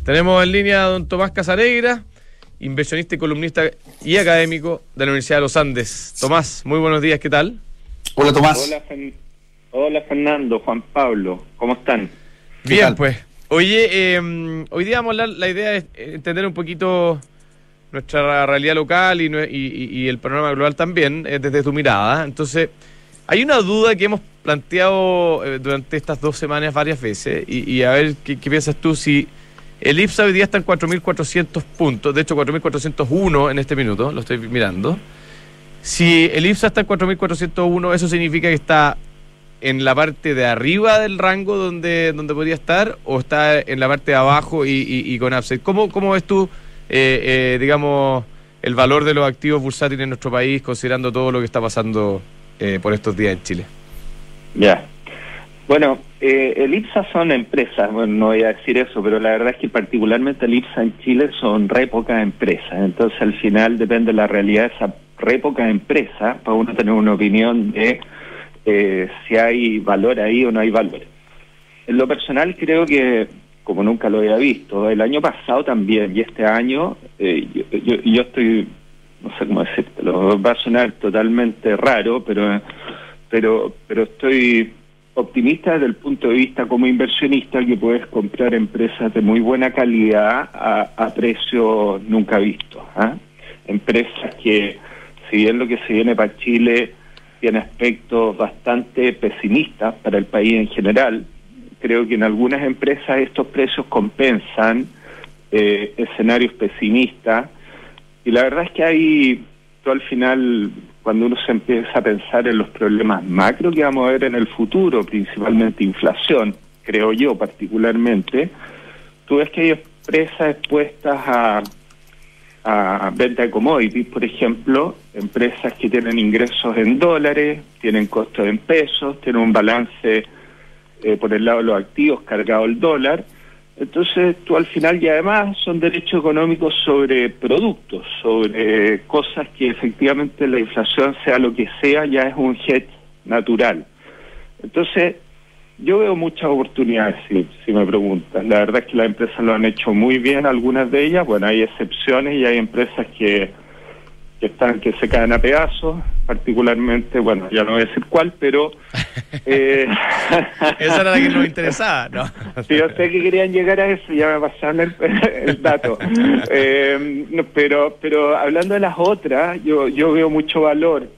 Tenemos en línea a don Tomás Casareira, inversionista y columnista y académico de la Universidad de los Andes. Tomás, muy buenos días, ¿qué tal? Hola, Tomás. Hola, Fernando, Juan Pablo, ¿cómo están? Bien, pues. Oye, hoy día vamos a hablar, la idea es entender un poquito nuestra realidad local y el panorama global también, desde tu mirada. Entonces, hay una duda que hemos planteado durante estas 2 semanas varias veces, y a ver qué piensas tú. Si el IPSA hoy día está en 4.400 puntos, de hecho 4.401 en este minuto, lo estoy mirando. Si el IPSA está en 4.401, eso significa que está en la parte de arriba del rango donde podría estar, o está en la parte de abajo y con upside. ¿Cómo ves tú, digamos, el valor de los activos bursátiles en nuestro país, considerando todo lo que está pasando por estos días en Chile? Ya. Bueno, el IPSA son empresas, bueno, no voy a decir eso, pero la verdad es que particularmente el IPSA en Chile son re pocas empresas. Entonces, al final depende de la realidad de esa re pocas empresas para uno tener una opinión de si hay valor ahí o no hay valor. En lo personal creo que, como nunca lo había visto, el año pasado también y este año, yo estoy, no sé cómo decirlo, va a sonar totalmente raro, pero estoy optimista desde el punto de vista como inversionista, que puedes comprar empresas de muy buena calidad a precios nunca vistos, ¿eh? Empresas que, si bien lo que se viene para Chile tiene aspectos bastante pesimistas para el país en general, creo que en algunas empresas estos precios compensan escenarios pesimistas, y la verdad es que hay, tú al final, cuando uno se empieza a pensar en los problemas macro que vamos a ver en el futuro, principalmente inflación, creo yo particularmente, tú ves que hay empresas expuestas a venta de commodities, por ejemplo, empresas que tienen ingresos en dólares, tienen costos en pesos, tienen un balance por el lado de los activos cargado al dólar. Entonces tú al final, y además son derechos económicos sobre productos, sobre cosas que efectivamente la inflación, sea lo que sea, ya es un hedge natural. Entonces yo veo muchas oportunidades, si me preguntan. La verdad es que las empresas lo han hecho muy bien, algunas de ellas. Bueno, hay excepciones y hay empresas que se caen a pedazos, particularmente, bueno, ya no voy a decir cuál, pero esa era la que nos interesaba, ¿no? Sí, yo sé que querían llegar a eso, ya me pasaron el dato. Pero hablando de las otras, yo veo mucho valor.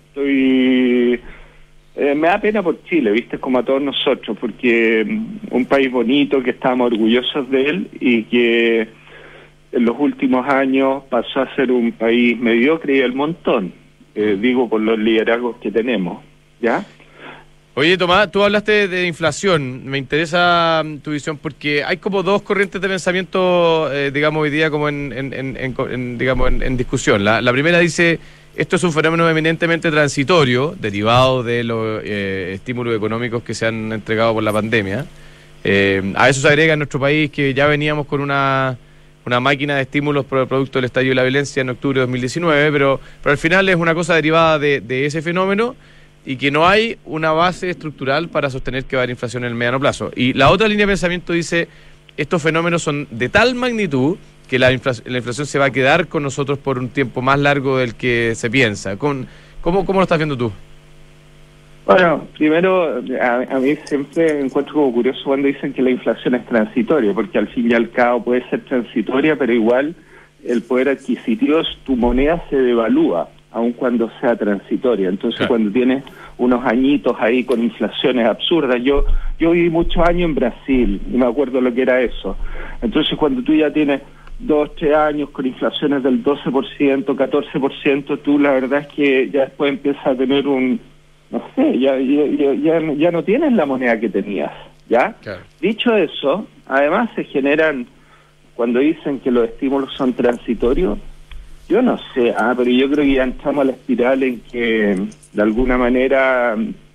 Me da pena por Chile, ¿viste? Como a todos nosotros, porque un país bonito, que estábamos orgullosos de él y que en los últimos años pasó a ser un país mediocre y del montón, digo por los liderazgos que tenemos, ¿ya? Oye, Tomás, tú hablaste de inflación. Me interesa tu visión porque hay como 2 corrientes de pensamiento, digamos, hoy día como en discusión. La primera dice: esto es un fenómeno eminentemente transitorio, derivado de los estímulos económicos que se han entregado por la pandemia. A eso se agrega en nuestro país que ya veníamos con una máquina de estímulos por el producto del estallido de la violencia en octubre de 2019, pero al final es una cosa derivada de ese fenómeno, y que no hay una base estructural para sostener que va a haber inflación en el mediano plazo. Y la otra línea de pensamiento dice: estos fenómenos son de tal magnitud que la inflación se va a quedar con nosotros por un tiempo más largo del que se piensa. ¿Cómo lo estás viendo tú? Bueno, primero, a mí siempre encuentro como curioso cuando dicen que la inflación es transitoria, porque al fin y al cabo puede ser transitoria, pero igual el poder adquisitivo, tu moneda se devalúa, aun cuando sea transitoria. Entonces, claro, cuando tienes unos añitos ahí con inflaciones absurdas, yo viví muchos años en Brasil y me acuerdo lo que era eso. Entonces, cuando tú ya tienes 2, 3 años con inflaciones del 12%, 14%, tú la verdad es que ya después empiezas a tener no sé, ya no tienes la moneda que tenías, ¿ya? Claro. Dicho eso, además se generan, cuando dicen que los estímulos son transitorios, yo no sé, pero yo creo que ya entramos a la espiral en que de alguna manera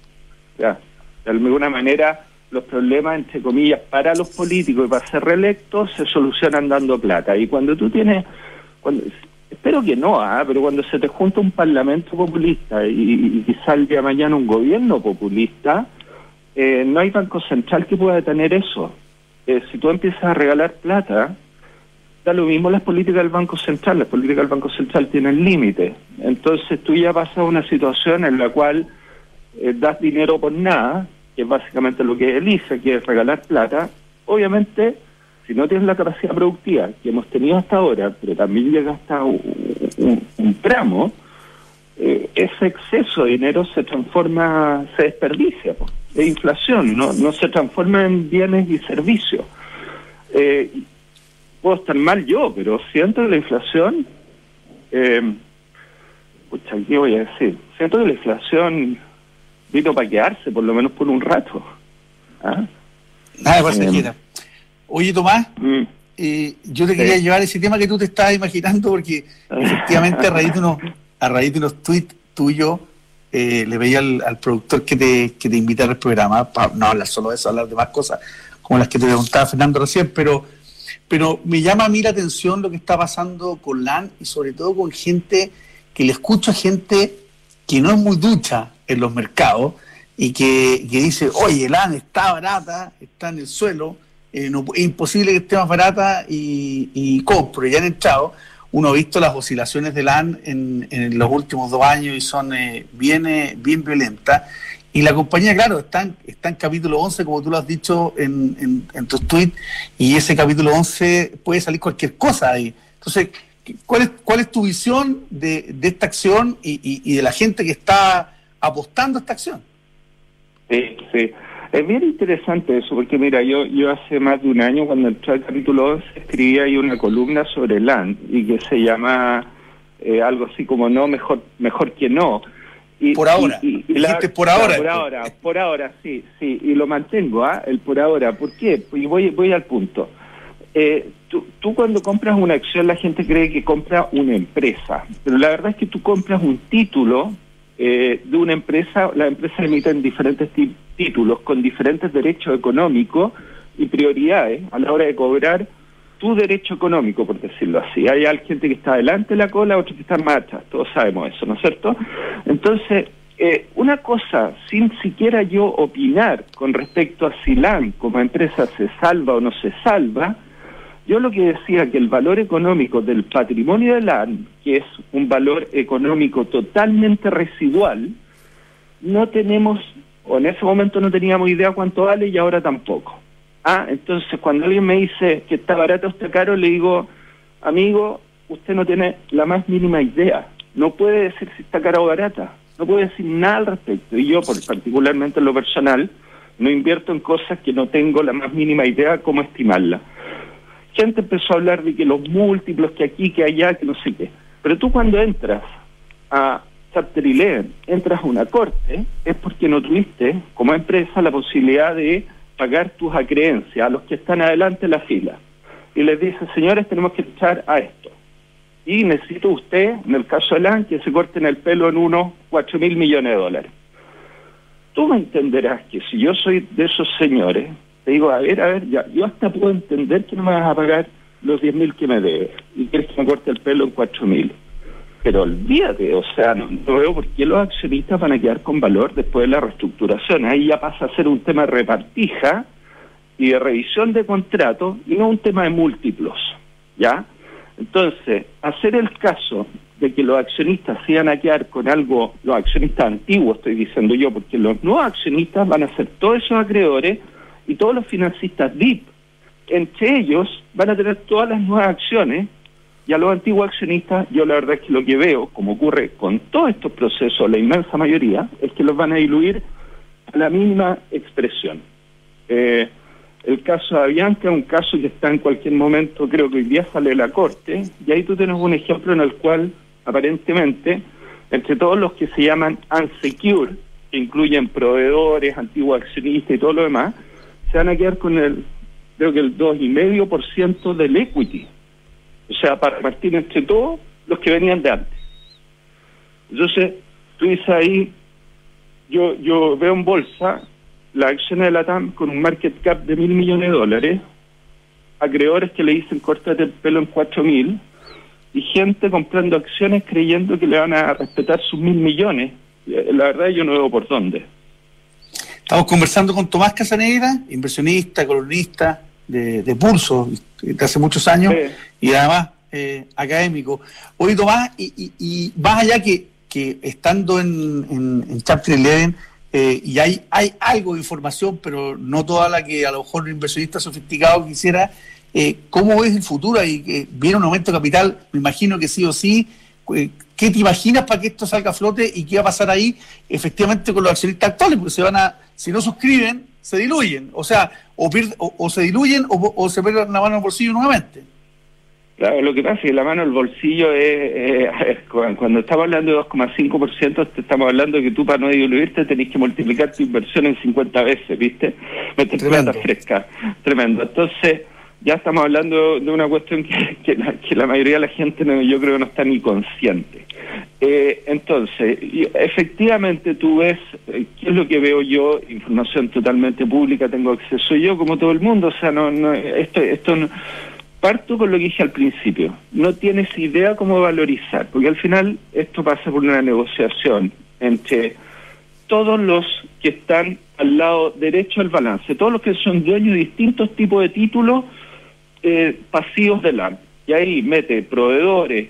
los problemas, entre comillas, para los políticos y para ser reelectos se solucionan dando plata. Y cuando tú tienes, espero que no, pero cuando se te junta un parlamento populista y quizá el día de mañana un gobierno populista, no hay banco central que pueda detener eso. Si tú empiezas a regalar plata, da lo mismo las políticas del Banco Central. Las políticas del Banco Central tienen límites. Entonces tú ya pasas a una situación en la cual das dinero por nada, que es básicamente lo que es el IFE, que es regalar plata. Obviamente, si no tienes la capacidad productiva que hemos tenido hasta ahora, pero también llega hasta un tramo, ese exceso de dinero se desperdicia, es inflación, no se transforma en bienes y servicios. Puedo estar mal yo, pero siento que la inflación, ¿qué voy a decir? Siento que la inflación vino para quedarse, por lo menos por un rato. Nada, pasajera. Oye, Tomás, yo te quería llevar ese tema que tú te estabas imaginando, porque efectivamente a raíz de unos tweets tuyos, le veía al productor que te invita al programa, para no hablar solo de eso, hablar de más cosas, como las que te preguntaba Fernando recién, pero me llama a mí la atención lo que está pasando con LAN, y sobre todo con gente que le escucho a gente que no es muy ducha en los mercados y que dice, oye, LAN está barata, está en el suelo, es imposible que esté más barata y compro. Ya han entrado, uno ha visto las oscilaciones de LAN en los últimos 2 años y son bien violentas. Y la compañía, claro, está en capítulo 11, como tú lo has dicho en tus tweets, y ese capítulo 11 puede salir cualquier cosa ahí. Entonces, ¿cuál es tu visión de esta acción y de la gente que está apostando a esta acción? Sí. Es bien interesante eso, porque mira, yo hace más de un año, cuando entré al capítulo 11, escribí ahí una columna sobre LAN, y que se llama algo así como no, mejor que no. Por ahora, por ahora, sí, y lo mantengo, el por ahora. ¿Por qué? Y voy al punto. Tú cuando compras una acción, la gente cree que compra una empresa, pero la verdad es que tú compras un título de una empresa. Las empresas emiten diferentes títulos con diferentes derechos económicos y prioridades a la hora de cobrar tu derecho económico, por decirlo así. Hay gente que está adelante de la cola, otros que están más atrás, todos sabemos eso, ¿no es cierto? Entonces, una cosa, sin siquiera yo opinar con respecto a si LAN como empresa se salva o no se salva, yo lo que decía que el valor económico del patrimonio de LAN, que es un valor económico totalmente residual, no tenemos, o en ese momento no teníamos idea cuánto vale, y ahora tampoco. Entonces cuando alguien me dice que está barato o está caro, le digo, amigo, usted no tiene la más mínima idea, no puede decir si está cara o barata, no puede decir nada al respecto. Y yo, particularmente en lo personal, no invierto en cosas que no tengo la más mínima idea cómo estimarla. Gente empezó a hablar de que los múltiplos, que aquí, que allá, que no sé qué. Pero tú cuando entras a Chapter 11, entras a una corte, es porque no tuviste, como empresa, la posibilidad de pagar tus acreencias a los que están adelante en la fila. Y les dices, señores, tenemos que echar a esto. Y necesito usted, en el caso de LAN, que se corten el pelo en unos $4.000 millones. Tú me entenderás que si yo soy de esos señores, te digo, a ver, ya, yo hasta puedo entender que no me vas a pagar los 10.000 que me debes y quieres que me corte el pelo en 4.000. Pero olvídate, o sea, no veo por qué los accionistas van a quedar con valor después de la reestructuración. Ahí ya pasa a ser un tema de repartija y de revisión de contratos y no un tema de múltiplos, ¿ya? Entonces, hacer el caso de que los accionistas se iban a quedar con algo, los accionistas antiguos estoy diciendo yo, porque los nuevos accionistas van a ser todos esos acreedores y todos los financistas DIP, entre ellos van a tener todas las nuevas acciones, y a los antiguos accionistas, yo la verdad es que lo que veo, como ocurre con todos estos procesos, la inmensa mayoría, es que los van a diluir a la mínima expresión. El caso de Avianca es un caso que está en cualquier momento, creo que hoy día sale de la corte, y ahí tú tienes un ejemplo en el cual, aparentemente, entre todos los que se llaman unsecure, que incluyen proveedores, antiguos accionistas y todo lo demás, se van a quedar con creo que el 2,5% del equity. O sea, para repartir entre todos los que venían de antes. Entonces, tú dices ahí, yo veo en bolsa las acciones de la TAM con un market cap de $1.000 millones, acreedores que le dicen córtate el pelo en 4.000, y gente comprando acciones creyendo que le van a respetar sus 1.000 millones. La verdad yo no veo por dónde. Estamos conversando con Tomás Casanegra, inversionista, columnista de Pulso, de hace muchos años, y además académico. Oye, Tomás, y más allá que estando en Chapter 11, y hay algo de información, pero no toda la que a lo mejor un inversionista sofisticado quisiera, ¿cómo ves el futuro? Y viene un aumento de capital, me imagino que sí o sí. ¿Qué te imaginas para que esto salga a flote y qué va a pasar ahí efectivamente con los accionistas actuales? Porque si no suscriben, se diluyen. O sea, o se diluyen o se pierden la mano al bolsillo nuevamente. Claro, lo que pasa es que la mano al bolsillo cuando estamos hablando de 2,5%, estamos hablando de que tú para no diluirte tenés que multiplicar tu inversión en 50 veces, ¿viste? Meter plata fresca. Tremendo. Entonces, ya estamos hablando de una cuestión que la mayoría de la gente yo creo que no está ni consciente. Entonces, efectivamente tú ves, ¿qué es lo que veo yo? Información totalmente pública, tengo acceso yo como todo el mundo, o sea, esto no... Parto con lo que dije al principio, no tienes idea cómo valorizar, porque al final esto pasa por una negociación entre todos los que están al lado derecho del balance, todos los que son dueños de distintos tipos de títulos pasivos de LAM, y ahí mete proveedores,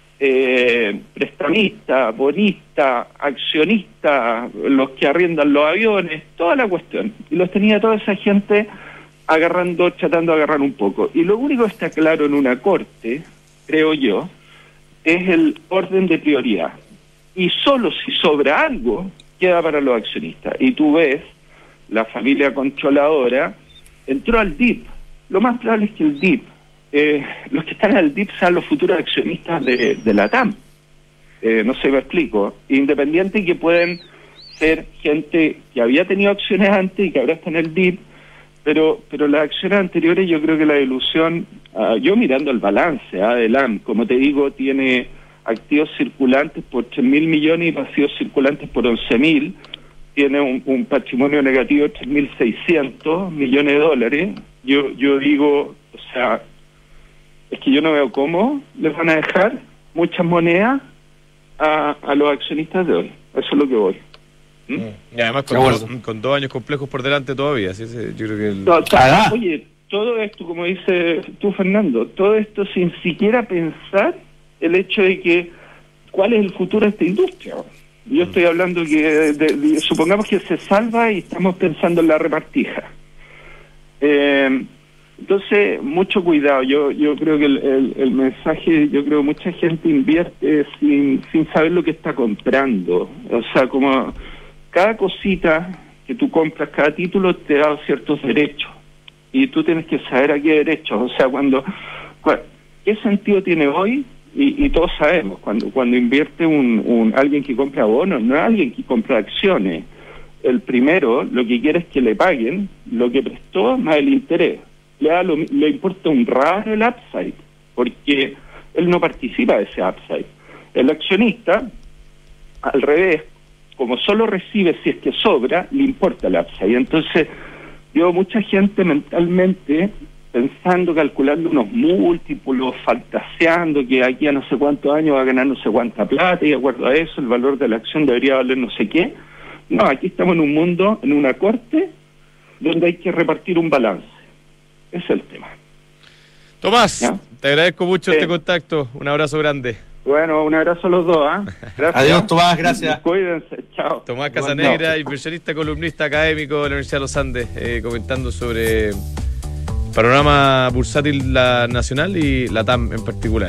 prestamistas, bonistas, accionistas, los que arriendan los aviones, toda la cuestión, y los tenía toda esa gente tratando de agarrar un poco. Y lo único que está claro en una corte, creo yo, es el orden de prioridad. Y solo si sobra algo, queda para los accionistas. Y tú ves, la familia controladora entró al DIP. Lo más probable es que el DIP, los que están en el DIP sean los futuros accionistas de la TAM. No sé si me explico. Independiente que pueden ser gente que había tenido acciones antes y que ahora está en el DIP, pero las acciones anteriores, yo creo que la dilución, yo mirando el balance de LAM, como te digo, tiene activos circulantes por 3.000 millones y pasivos circulantes por 11.000, tiene un patrimonio negativo de 3.600 millones de dólares. Yo digo, o sea, es que yo no veo cómo les van a dejar muchas monedas a los accionistas de hoy. Eso es lo que voy. Y además con 2 años complejos por delante todavía, ¿sí? Yo creo que oye, todo esto, como dices tú, Fernando, todo esto sin siquiera pensar el hecho de que cuál es el futuro de esta industria. Yo estoy hablando que supongamos que se salva y estamos pensando en la repartija. Entonces, mucho cuidado. Yo creo que el mensaje, yo creo que mucha gente invierte sin saber lo que está comprando. O sea, como cada cosita que tú compras, cada título te da ciertos derechos y tú tienes que saber a qué derechos, o sea, qué sentido tiene hoy, y todos sabemos, cuando invierte alguien que compra bonos, no es alguien que compra acciones. El primero lo que quiere es que le paguen lo que prestó más el interés. Le importa un raro el upside, porque él no participa de ese upside. El accionista, al revés, como solo recibe si es que sobra, le importa el upside. Entonces, yo mucha gente mentalmente pensando, calculando unos múltiplos, fantaseando que aquí a no sé cuántos años va a ganar no sé cuánta plata, y de acuerdo a eso el valor de la acción debería valer no sé qué. No, aquí estamos en un mundo, en una corte, donde hay que repartir un balance. Ese es el tema. Tomás, ¿ya? Te agradezco mucho este contacto. Un abrazo grande. Bueno, un abrazo a los dos. Gracias. Adiós, Tomás, gracias. Cuídense, chao. Tomás Casanegra, inversionista, columnista académico de la Universidad de los Andes, comentando sobre el panorama bursátil nacional y la TAM en particular.